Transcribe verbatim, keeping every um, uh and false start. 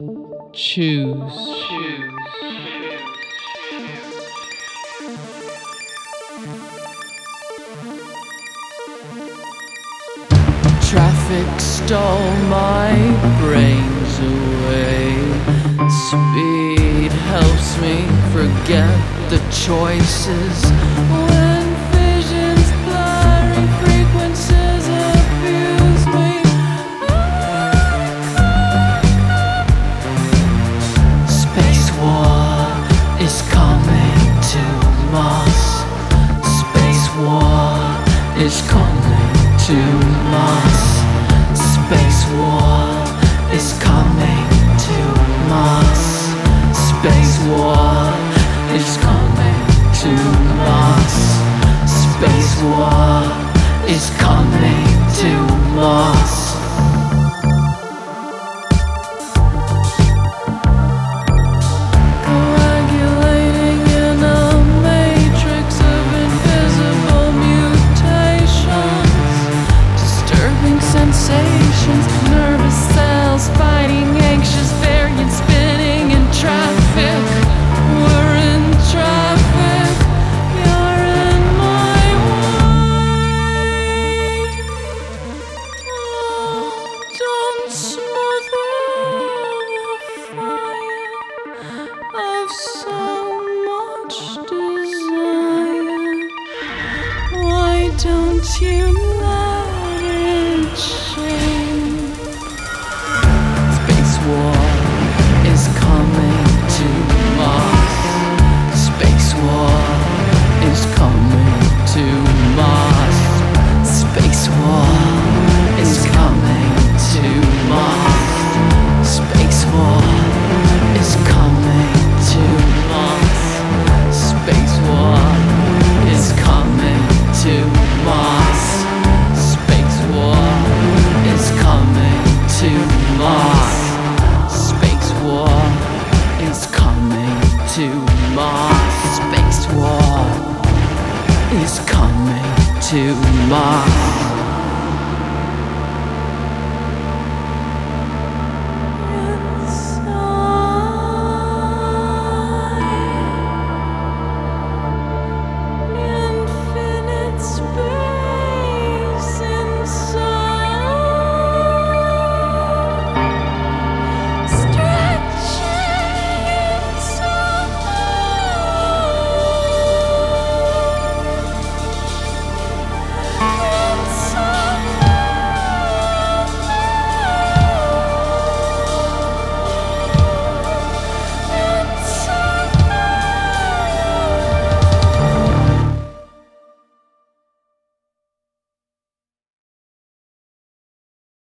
Choose. Traffic stole my brains away. Speed helps me forget the choices. When visions blurry, frequencies abuse me. Space war is coming to Mars. Space war is coming to Mars. Space war is coming to Mars. Space war is coming to Mars. Space war is coming to Mars. Coagulating in a matrix of invisible mutations, disturbing sensations, nervous cells fighting anxious variants, spinning in traffic. We're in traffic. You're in my way. Oh, don't smother the fire of so much desire. Why don't you let it shine? Space war is coming to Mars. Space war is coming to Mars. Space war is coming to Mars. Space war is coming to Mars. Space war is coming to Mars. Space war is coming to Mars. Space war is coming to Mars. Space war is coming to Mars.